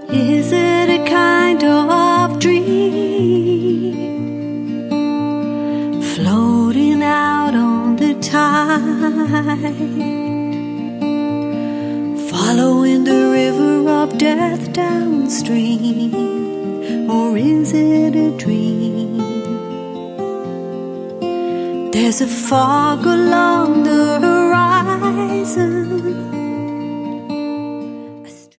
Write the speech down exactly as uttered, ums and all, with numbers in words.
Is it a kind of dream floating out on the tide, following the river of death downstream? Or is it a dream? There's a fog along the horizon,